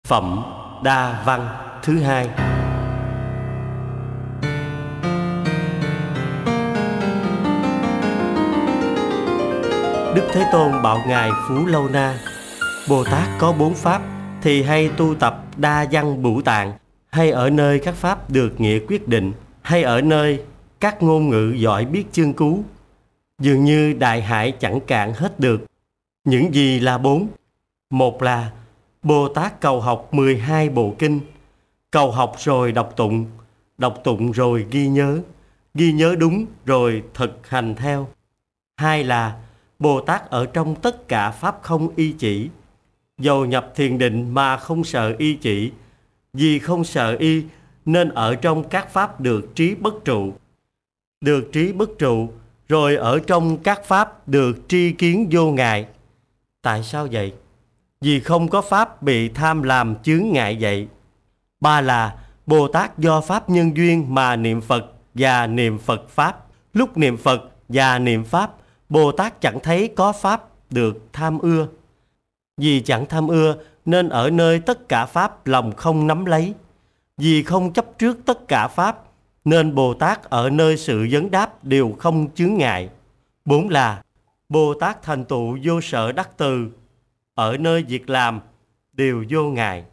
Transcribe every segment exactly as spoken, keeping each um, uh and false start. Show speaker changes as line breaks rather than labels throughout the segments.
Phẩm Đa Văn thứ hai. Đức Thế Tôn bảo ngài Phú Lâu Na: Bồ Tát có bốn pháp, thì hay tu tập đa văn bửu tạng, hay ở nơi các pháp được nghĩa quyết định, hay ở nơi các ngôn ngữ giỏi biết chương cứu. Dường như đại hải chẳng cạn hết được. Những gì là bốn? Một là Bồ Tát cầu học mười hai bộ kinh, cầu học rồi đọc tụng, đọc tụng rồi ghi nhớ, ghi nhớ đúng rồi thực hành theo. Hai là Bồ Tát ở trong tất cả pháp không y chỉ, dầu nhập thiền định mà không sợ y chỉ, vì không sợ y nên ở trong các pháp được trí bất trụ. Được trí bất trụ rồi ở trong các pháp được tri kiến vô ngại. Tại sao vậy? Vì không có pháp bị tham làm chướng ngại vậy. Ba là Bồ Tát do pháp nhân duyên mà niệm Phật và niệm Phật Pháp. Lúc niệm Phật và niệm Pháp, Bồ Tát chẳng thấy có pháp được tham ưa. Vì chẳng tham ưa nên ở nơi tất cả pháp lòng không nắm lấy. Vì không chấp trước tất cả pháp nên Bồ Tát ở nơi sự vấn đáp đều không chướng ngại. Bốn là Bồ Tát thành tựu vô sở đắc từ, ở nơi việc làm đều vô ngại.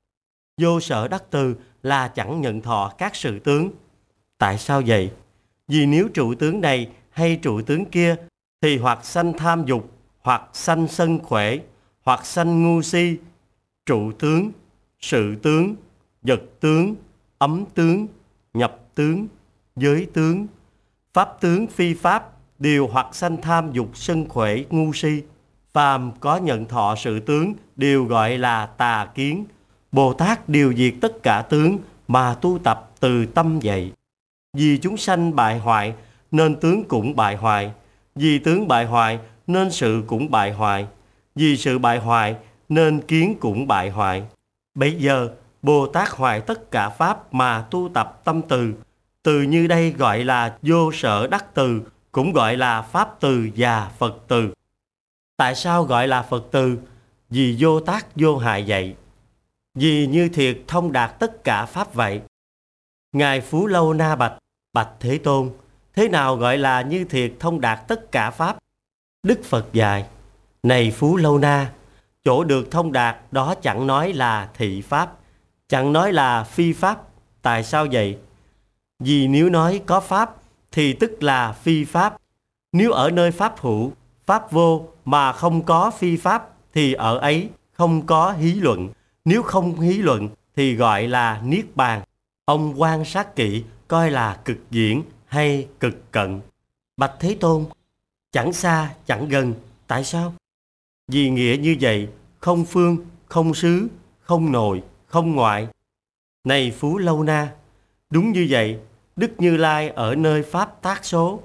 Vô sở đắc từ là chẳng nhận thọ các sự tướng. Tại sao vậy? Vì nếu trụ tướng này hay trụ tướng kia thì hoặc sanh tham dục, hoặc sanh sân khỏe, hoặc sanh ngu si. Trụ tướng, sự tướng, vật tướng, ấm tướng, nhập tướng, giới tướng, pháp tướng phi pháp đều hoặc sanh tham dục sân khỏe ngu si. Phàm có nhận thọ sự tướng đều gọi là tà kiến. Bồ Tát điều diệt tất cả tướng mà tu tập từ tâm vậy. Vì chúng sanh bại hoại nên tướng cũng bại hoại. Vì tướng bại hoại nên sự cũng bại hoại. Vì sự bại hoại nên kiến cũng bại hoại. Bây giờ Bồ Tát hoại tất cả pháp mà tu tập tâm từ. Từ như đây gọi là vô sở đắc từ, cũng gọi là pháp từ và Phật từ. Tại sao gọi là Phật từ? Vì vô tác vô hại vậy. Vì như thiệt thông đạt tất cả pháp vậy. Ngài Phú Lâu Na bạch: Bạch Thế Tôn, thế nào gọi là như thiệt thông đạt tất cả pháp? Đức Phật dạy: Này Phú Lâu Na, chỗ được thông đạt đó chẳng nói là thị pháp, chẳng nói là phi pháp. Tại sao vậy? Vì nếu nói có pháp thì tức là phi pháp. Nếu ở nơi pháp hữu, pháp vô mà không có phi pháp thì ở ấy không có hí luận. Nếu không hí luận thì gọi là niết bàn. Ông quan sát kỹ coi là cực diễn hay cực cận. Bạch Thế Tôn, chẳng xa chẳng gần. Tại sao? Vì nghĩa như vậy không phương, không xứ, không nội, không ngoại. Này Phú Lâu Na, đúng như vậy Đức Như Lai ở nơi pháp tác số.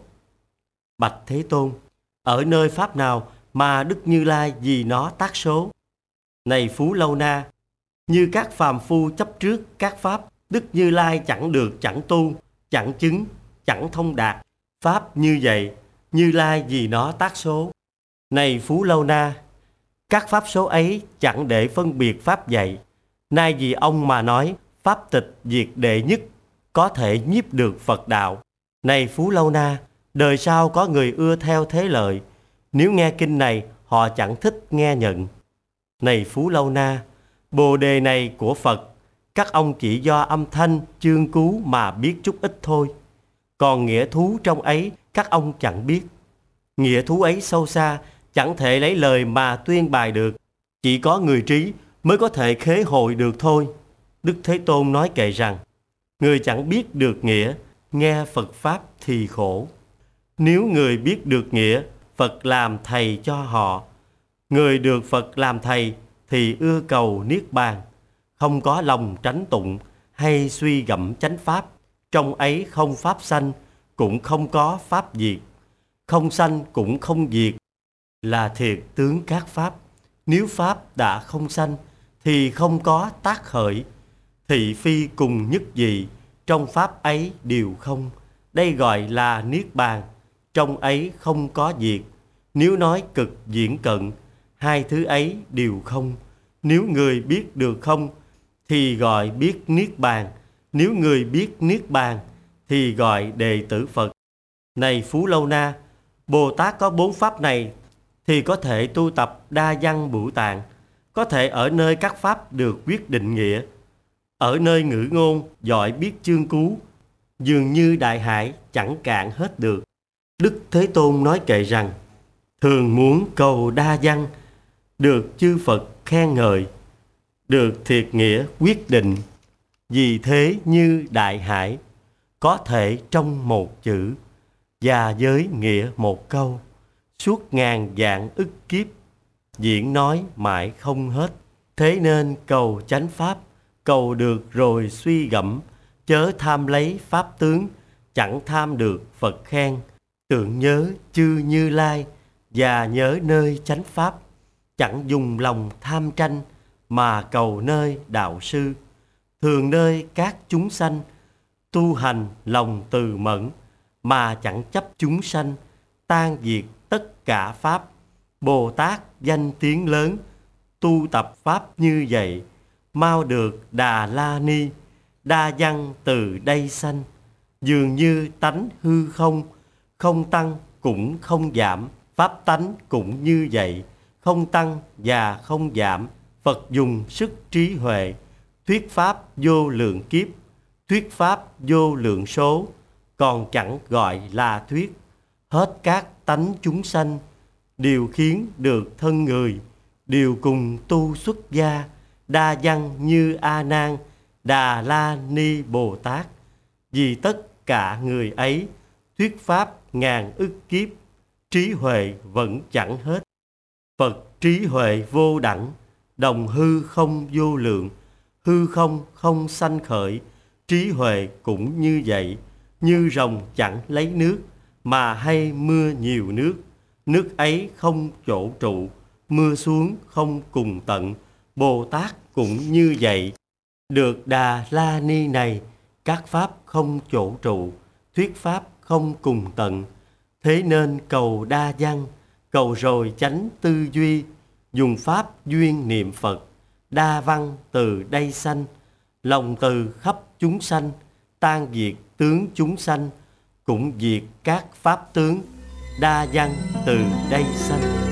Bạch Thế Tôn, ở nơi pháp nào mà Đức Như Lai vì nó tác số? Này Phú Lâu Na, như các phàm phu chấp trước các pháp, Đức Như Lai chẳng được chẳng tu, chẳng chứng, chẳng thông đạt. Pháp như vậy, Như Lai vì nó tác số. Này Phú Lâu Na, các pháp số ấy chẳng để phân biệt pháp dạy. Nay vì ông mà nói pháp tịch diệt đệ nhất, có thể nhiếp được Phật đạo. Này Phú Lâu Na, đời sau có người ưa theo thế lợi. Nếu nghe kinh này, họ chẳng thích nghe nhận. Này Phú Lâu Na, bồ đề này của Phật, các ông chỉ do âm thanh chương cứu mà biết chút ít thôi. Còn nghĩa thú trong ấy các ông chẳng biết. Nghĩa thú ấy sâu xa, chẳng thể lấy lời mà tuyên bài được. Chỉ có người trí mới có thể khế hội được thôi. Đức Thế Tôn nói kệ rằng: Người chẳng biết được nghĩa, nghe Phật Pháp thì khổ. Nếu người biết được nghĩa, Phật làm thầy cho họ. Người được Phật làm thầy thì ưa cầu niết bàn, không có lòng tránh tụng hay suy gẫm chánh pháp. Trong ấy không pháp sanh, cũng không có pháp diệt. Không sanh cũng không diệt, là thiệt tướng các pháp. Nếu pháp đã không sanh thì không có tác khởi. Thị phi cùng nhất dị, trong pháp ấy đều không. Đây gọi là niết bàn, trong ấy không có diệt. Nếu nói cực diễn cận, hai thứ ấy đều không. Nếu người biết được không thì gọi biết Niết Bàn. Nếu người biết Niết Bàn thì gọi đệ tử Phật. Này Phú Lâu Na, Bồ Tát có bốn pháp này thì có thể tu tập Đa Văn Bửu Tạng, có thể ở nơi các pháp được quyết định nghĩa, ở nơi ngữ ngôn giỏi biết chương cứu, dường như đại hải chẳng cạn hết được. Đức Thế Tôn nói kệ rằng, thường muốn cầu đa văn, được chư Phật khen ngợi, được thiệt nghĩa quyết định, vì thế như đại hải, có thể trong một chữ, và với nghĩa một câu, suốt ngàn vạn ức kiếp, diễn nói mãi không hết. Thế nên cầu chánh pháp, cầu được rồi suy gẫm, chớ tham lấy pháp tướng, chẳng tham được Phật khen. Tưởng nhớ chư Như Lai, và nhớ nơi chánh pháp, chẳng dùng lòng tham tranh, mà cầu nơi đạo sư. Thường nơi các chúng sanh, tu hành lòng từ mẫn, mà chẳng chấp chúng sanh, tan diệt tất cả pháp. Bồ Tát danh tiếng lớn, tu tập pháp như vậy, mau được Đà La Ni, đa văn từ đây sanh. Dường như tánh hư không, không tăng cũng không giảm, pháp tánh cũng như vậy, không tăng và không giảm. Phật dùng sức trí huệ, thuyết pháp vô lượng kiếp, thuyết pháp vô lượng số, còn chẳng gọi là thuyết. Hết các tánh chúng sanh, đều khiến được thân người, đều cùng tu xuất gia, đa văn như A Nan, Đà La Ni Bồ Tát. Vì tất cả người ấy, thuyết pháp ngàn ức kiếp, trí huệ vẫn chẳng hết. Phật trí huệ vô đẳng, đồng hư không vô lượng, hư không không sanh khởi, trí huệ cũng như vậy. Như rồng chẳng lấy nước, mà hay mưa nhiều nước, nước ấy không chỗ trụ, mưa xuống không cùng tận. Bồ Tát cũng như vậy, được Đà La Ni này, các pháp không chỗ trụ, thuyết pháp không cùng tận. Thế nên cầu đa văn, cầu rồi chánh tư duy, dùng pháp duyên niệm Phật, đa văn từ đây sanh. Lòng từ khắp chúng sanh, tan diệt tướng chúng sanh, cũng diệt các pháp tướng, đa văn từ đây sanh.